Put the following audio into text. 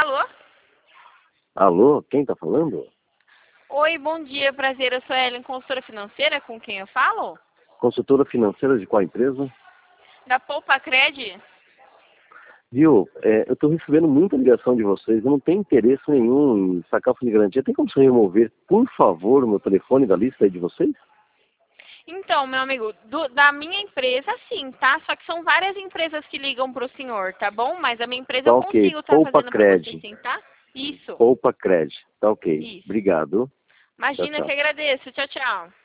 Alô? Alô, quem tá falando? Oi, bom dia, prazer. Eu sou a Ellen, consultora financeira, com quem eu falo? Consultora financeira de qual empresa? Da Poupa Cred? Viu, eu estou recebendo muita ligação de vocês, eu não tenho interesse nenhum em sacar o fundo de garantia. Tem como você remover, por favor, o meu telefone da lista aí de vocês? Então, meu amigo, da minha empresa, sim, tá? Só que são várias empresas que ligam pro senhor, tá bom? Mas a minha empresa Tá eu ok, consigo estar Poupa fazendo pra você, Cred. sim, tá? Isso, Poupa Cred, tá ok. isso. Obrigado. Tchau, Imagina que tchau. agradeço. Tchau, tchau.